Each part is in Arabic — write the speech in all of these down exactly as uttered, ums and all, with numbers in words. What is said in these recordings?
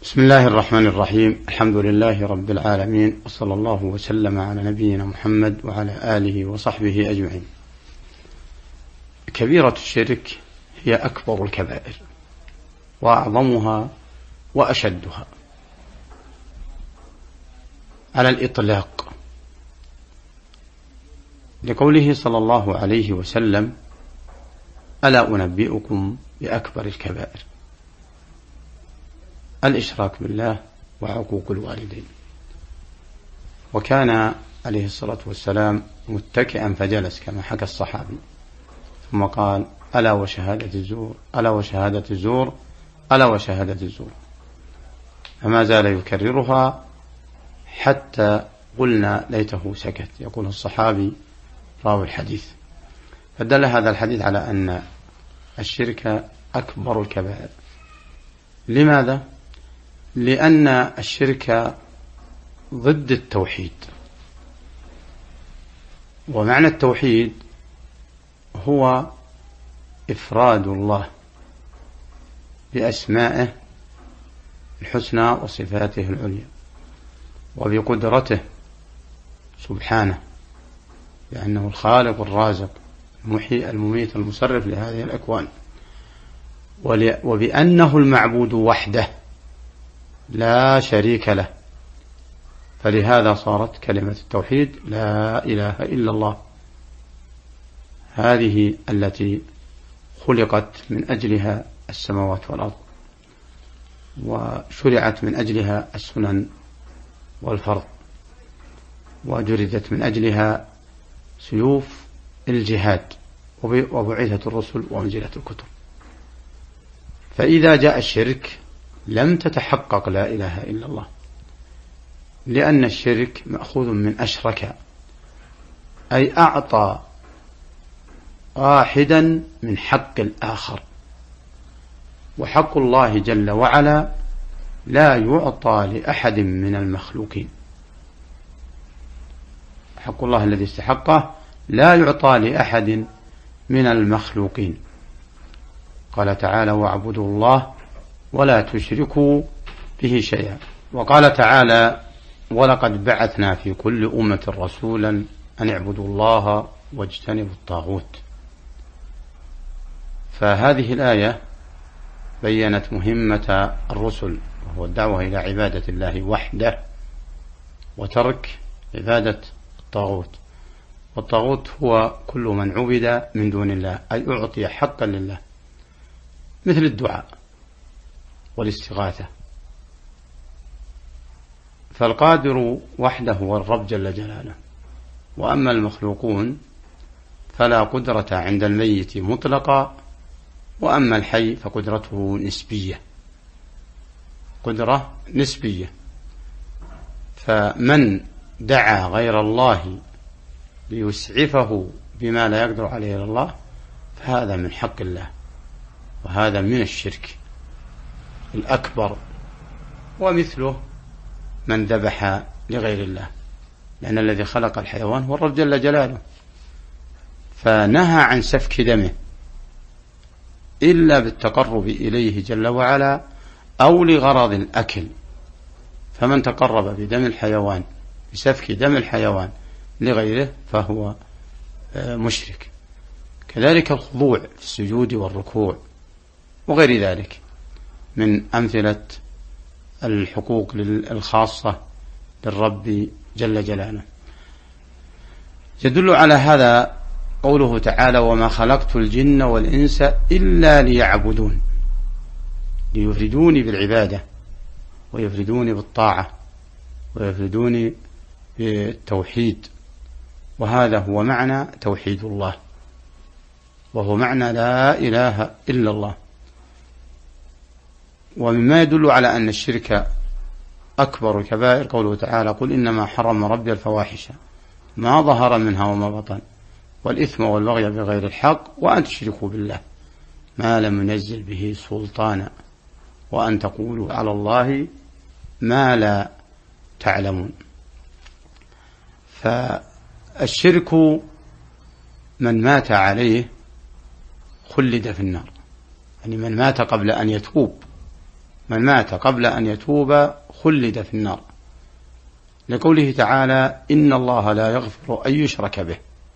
بسم الله الرحمن الرحيم. الحمد لله رب العالمين، وصلى الله وسلم على نبينا محمد وعلى آله وصحبه أجمعين. كبيرة الشرك هي أكبر الكبائر وأعظمها وأشدها على الإطلاق، لقوله صلى الله عليه وسلم: ألا أنبئكم بأكبر الكبائر؟ الإشراك بالله وعقوق الوالدين. وكان عليه الصلاة والسلام متكئا فجلس كما حكى الصحابي، ثم قال: ألا وشهادة الزور، ألا وشهادة الزور، ألا وشهادة الزور، فما زال يكررها حتى قلنا ليته سكت. يقول الصحابي راوي الحديث. فدل هذا الحديث على أن الشرك أكبر الكبائر. لماذا؟ لأن الشرك ضد التوحيد، ومعنى التوحيد هو إفراد الله بأسمائه الحسنى وصفاته العليا، وبقدرته سبحانه، لأنه الخالق الرازق المحيي المميت المصرف لهذه الأكوان، وبأنه المعبود وحده لا شريك له. فلهذا صارت كلمة التوحيد لا إله إلا الله، هذه التي خلقت من أجلها السماوات والأرض، وشرعت من أجلها السنن والفرض، وجردت من أجلها سيوف الجهاد، وبعثت الرسل وأنزلت الكتب. فإذا جاء الشرك لم تتحقق لا إله إلا الله، لأن الشرك مأخوذ من أشرك، أي أعطى واحدا من حق الآخر، وحق الله جل وعلا لا يعطى لأحد من المخلوقين. حق الله الذي استحقه لا يعطى لأحد من المخلوقين. قال تعالى: واعبدوا الله ولا تشركوا به شيئا. وقال تعالى: ولقد بعثنا في كل أمة رسولا أن اعبدوا الله واجتنبوا الطاغوت. فهذه الآية بيّنت مهمة الرسل، وهو الدعوة إلى عبادة الله وحده وترك عبادة الطاغوت. والطاغوت هو كل من عبد من دون الله، أي أعطي حقا لله، مثل الدعاء والاستغاثة. فالقادر وحده هو الرب جل جلاله، وأما المخلوقون فلا قدرة عند الميت مطلقا، وأما الحي فقدرته نسبية، قدرة نسبية. فمن دعا غير الله ليسعفه بما لا يقدر عليه إلا الله فهذا من حق الله، وهذا من الشرك الأكبر. ومثله من ذبح لغير الله، لأن الذي خلق الحيوان هو الرب جل جلاله، فنهى عن سفك دمه إلا بالتقرب إليه جل وعلا أو لغرض الأكل. فمن تقرب بدم الحيوان، بسفك دم الحيوان لغيره، فهو مشرك. كذلك الخضوع في السجود والركوع وغير ذلك من أمثلة الحقوق الخاصة للرب جل جلاله. يدل على هذا قوله تعالى: وما خلقت الجن والإنس إلا ليعبدون، ليفردوني بالعبادة، ويفردوني بالطاعة، ويفردوني بالتوحيد. وهذا هو معنى توحيد الله، وهو معنى لا إله إلا الله. ومما يدل على أن الشرك أكبر الكبائر قوله تعالى: قل إنما حرم ربي الفواحش ما ظهر منها وما بطن والإثم والبغي بغير الحق وأن تشركوا بالله ما لم ينزل به سلطانا وأن تقولوا على الله ما لا تعلمون. فالشرك من مات عليه خلد في النار، يعني من مات قبل أن يتوب من مات قبل أن يتوب خلد في النار، لقوله تعالى إن الله لا يغفر أن يشرك به،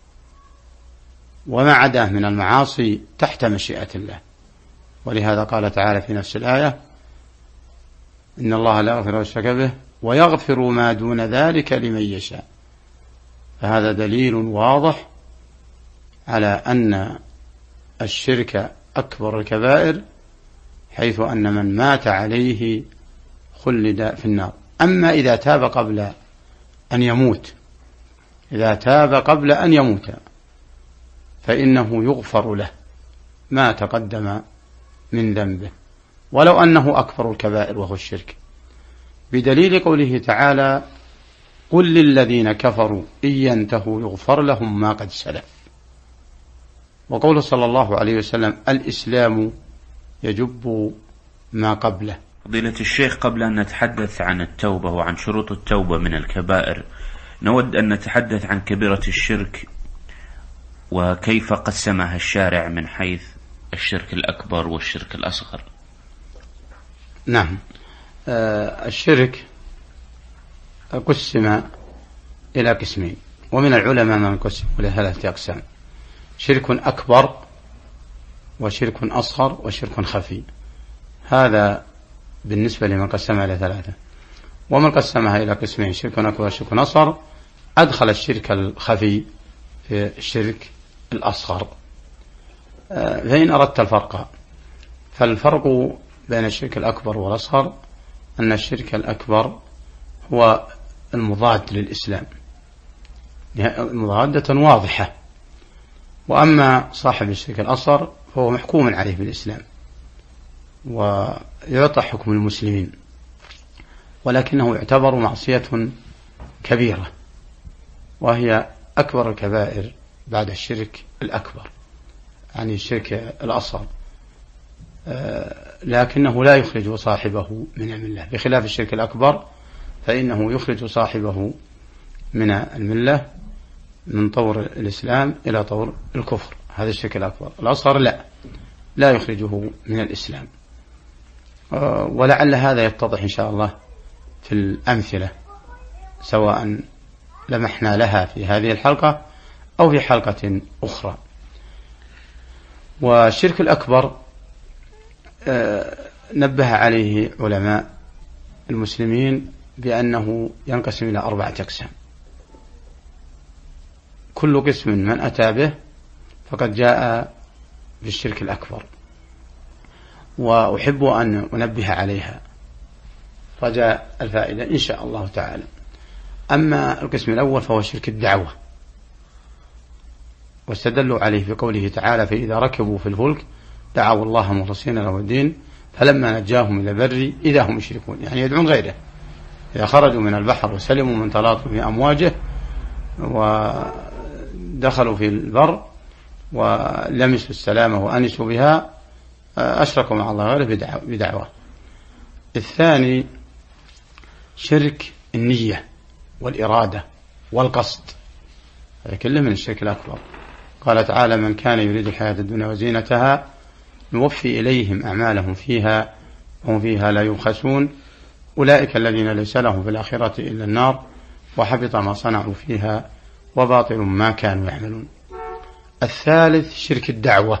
وما عداه من المعاصي تحت مشيئة الله. ولهذا قال تعالى في نفس الآية إن الله لا يغفر أن يشرك به ويغفر ما دون ذلك لمن يشاء. فهذا دليل واضح على أن الشرك أكبر الكبائر، حيث أن من مات عليه خلد في النار. أما إذا تاب قبل أن يموت إذا تاب قبل أن يموت فإنه يغفر له ما تقدم من ذنبه، ولو أنه أكبر الكبائر وهو الشرك، بدليل قوله تعالى قل للذين كفروا إن ينتهوا يغفر لهم ما قد سلف، وقوله صلى الله عليه وسلم الإسلام يجب ما قبله. فضيلة الشيخ، قبل أن نتحدث عن التوبة وعن شروط التوبة من الكبائر، نود أن نتحدث عن كبيرة الشرك وكيف قسمها الشارع من حيث الشرك الأكبر والشرك الأصغر. نعم، آه الشرك قسم إلى قسمين، ومن العلماء من قسم إلى ثلاثة أقسام: شرك أكبر وشرك أصغر وشرك خفي. هذا بالنسبة لمن قسمها إلى ثلاثة. ومن قسمها إلى قسمين شرك أكبر وشرك أصغر أدخل الشرك الخفي في الشرك الأصغر. فإن أردت الفرق، فالفرق بين الشرك الأكبر والأصغر أن الشرك الأكبر هو المضاد للإسلام مضادة واضحة، وأما صاحب الشرك الأصغر فهو محكوم عليه بالإسلام ويعطى حكم المسلمين، ولكنه يعتبر معصية كبيرة، وهي أكبر الكبائر بعد الشرك الأكبر، يعني الشرك الأصغر، لكنه لا يخرج صاحبه من الملة، بخلاف الشرك الأكبر فإنه يخرج صاحبه من الملة من طور الإسلام إلى طور الكفر. هذا الشرك الأكبر. الأصغر لا لا يخرجه من الإسلام، ولعل هذا يتضح إن شاء الله في الأمثلة، سواء لمحنا لها في هذه الحلقة أو في حلقة أخرى. والشرك الأكبر نبه عليه علماء المسلمين بأنه ينقسم إلى أربعة أقسام، كل قسم من أتى به فقد جاء بالشرك الأكبر، وأحب أن أنبه عليها رجاء الفائدة إن شاء الله تعالى. أما القسم الأول فهو شرك الدعوة، واستدلوا عليه بقوله تعالى فإذا ركبوا في الفلك دعوا الله مخلصين له الدين فلما نجاهم إلى البر إذا هم يشركون، يعني يدعون غيره. إذا خرجوا من البحر وسلموا من تلاطم أمواجه ودخلوا في البر ولمسوا السلامة وأنسوا بها أشركوا مع الله غيره بدعوة. الثاني شرك النية والإرادة والقصد، هذا كله من الشرك الأكبر. قال تعالى من كان يريد الحياة الدنيا وزينتها نوفي إليهم أعمالهم فيها وهم فيها لا يبخسون أولئك الذين ليس لهم في الآخرة إلا النار وحبط ما صنعوا فيها وباطل ما كانوا يعملون. الثالث شرك الدعوة،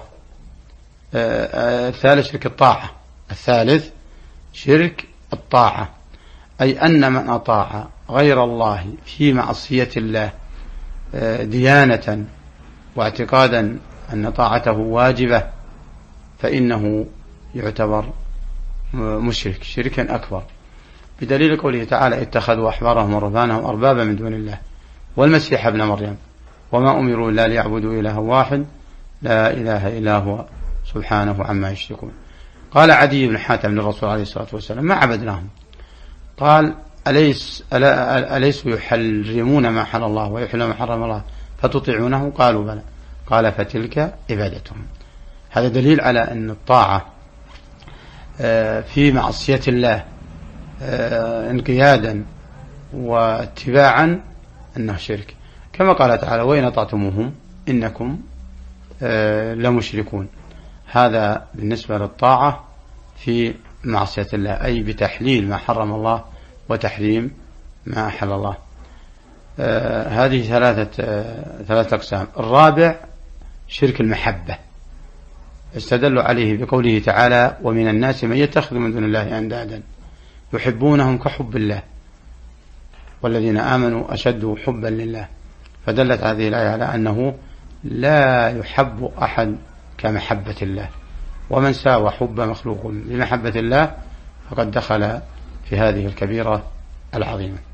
الثالث شرك الطاعة الثالث شرك الطاعة أي أن من أطاع غير الله في معصية الله ديانة واعتقادا أن طاعته واجبة فإنه يعتبر مشرك شركا أكبر، بدليل قوله تعالى اتخذوا أحبارهم ورهبانهم أربابا من دون الله والمسيح ابن مريم وما أمروا إلا ليعبدوا إلها واحد لا إله إلا هو سبحانه عما يشركون. قال عدي بن حاتم للرسول عليه الصلاة والسلام ما عبدناهم، قال أليس أليسوا يحرمون ما حل الله ويحلون ما حرم الله فتطيعونه؟ قالوا بلى، قال فتلك عبادتهم. هذا دليل على أن الطاعة في معصية الله انقيادا واتباعا أنه شرك، كما قال تعالى وإن أطعتموهم إنكم لمشركون. هذا بالنسبة للطاعة في معصية الله، أي بتحليل ما حرم الله وتحريم ما أحل الله. آه هذه ثلاثة آه ثلاثة أقسام. الرابع شرك المحبة، استدلوا عليه بقوله تعالى: ومن الناس من يتخذ من دون الله أندادا يحبونهم كحب الله والذين آمنوا أشد حبا لله. فدلت هذه الآية على أنه لا يحب أحد كمحبة الله، ومن ساوى حب مخلوق بمحبة الله فقد دخل في هذه الكبيرة العظيمة.